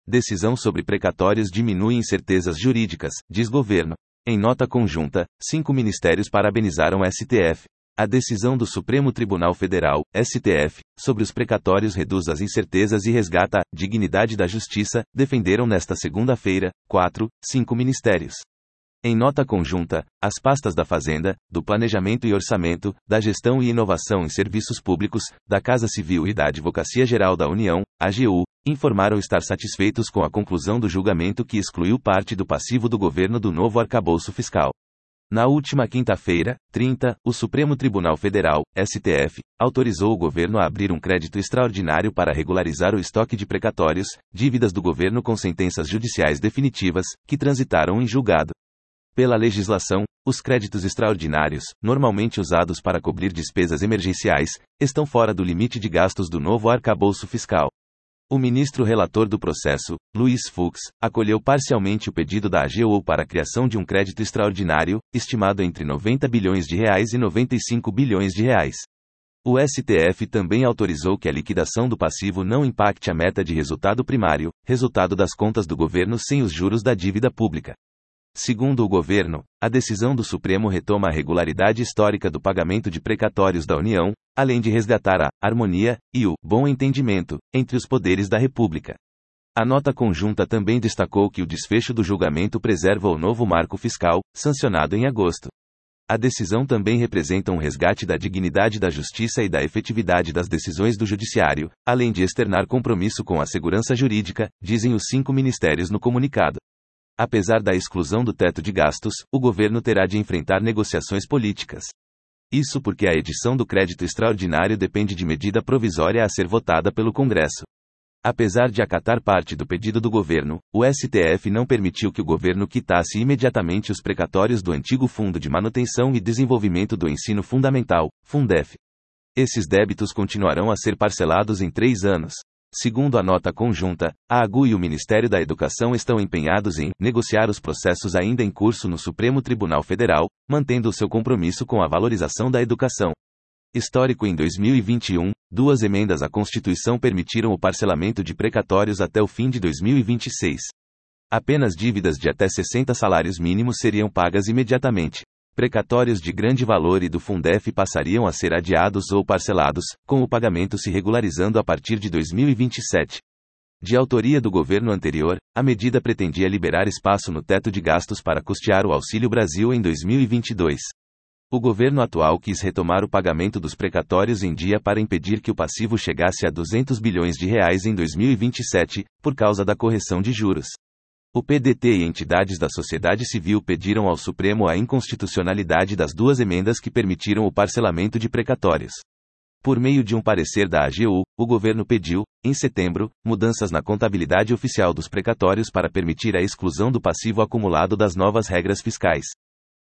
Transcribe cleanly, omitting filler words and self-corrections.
Decisão sobre precatórios diminui incertezas jurídicas, diz governo. Em nota conjunta, 5 ministérios parabenizaram STF. A decisão do Supremo Tribunal Federal, STF, sobre os precatórios reduz as incertezas e resgata a dignidade da justiça, defenderam nesta segunda-feira, 5 ministérios. Em nota conjunta, as pastas da Fazenda, do Planejamento e Orçamento, da Gestão e Inovação em Serviços Públicos, da Casa Civil e da Advocacia Geral da União, AGU, informaram estar satisfeitos com a conclusão do julgamento que excluiu parte do passivo do governo do novo arcabouço fiscal. Na última quinta-feira, 30, o Supremo Tribunal Federal, STF, autorizou o governo a abrir um crédito extraordinário para regularizar o estoque de precatórios, dívidas do governo com sentenças judiciais definitivas, que transitaram em julgado. Pela legislação, os créditos extraordinários, normalmente usados para cobrir despesas emergenciais, estão fora do limite de gastos do novo arcabouço fiscal. O ministro relator do processo, Luiz Fux, acolheu parcialmente o pedido da AGU para a criação de um crédito extraordinário, estimado entre R$90 bilhões e R$95 bilhões. O STF também autorizou que a liquidação do passivo não impacte a meta de resultado primário, resultado das contas do governo sem os juros da dívida pública. Segundo o governo, a decisão do Supremo retoma a regularidade histórica do pagamento de precatórios da União, além de resgatar a harmonia e o bom entendimento entre os poderes da República. A nota conjunta também destacou que o desfecho do julgamento preserva o novo marco fiscal, sancionado em agosto. A decisão também representa um resgate da dignidade da justiça e da efetividade das decisões do judiciário, além de externar compromisso com a segurança jurídica, dizem os 5 ministérios no comunicado. Apesar da exclusão do teto de gastos, o governo terá de enfrentar negociações políticas. Isso porque a edição do crédito extraordinário depende de medida provisória a ser votada pelo Congresso. Apesar de acatar parte do pedido do governo, o STF não permitiu que o governo quitasse imediatamente os precatórios do antigo Fundo de Manutenção e Desenvolvimento do Ensino Fundamental, Fundef. Esses débitos continuarão a ser parcelados em 3 anos. Segundo a nota conjunta, a AGU e o Ministério da Educação estão empenhados em negociar os processos ainda em curso no Supremo Tribunal Federal, mantendo o seu compromisso com a valorização da educação. Histórico em 2021, 2 emendas à Constituição permitiram o parcelamento de precatórios até o fim de 2026. Apenas dívidas de até 60 salários mínimos seriam pagas imediatamente. Precatórios de grande valor e do Fundef passariam a ser adiados ou parcelados, com o pagamento se regularizando a partir de 2027. De autoria do governo anterior, a medida pretendia liberar espaço no teto de gastos para custear o Auxílio Brasil em 2022. O governo atual quis retomar o pagamento dos precatórios em dia para impedir que o passivo chegasse a R$200 bilhões em 2027, por causa da correção de juros. O PDT e entidades da sociedade civil pediram ao Supremo a inconstitucionalidade das 2 emendas que permitiram o parcelamento de precatórios. Por meio de um parecer da AGU, o governo pediu, em setembro, mudanças na contabilidade oficial dos precatórios para permitir a exclusão do passivo acumulado das novas regras fiscais.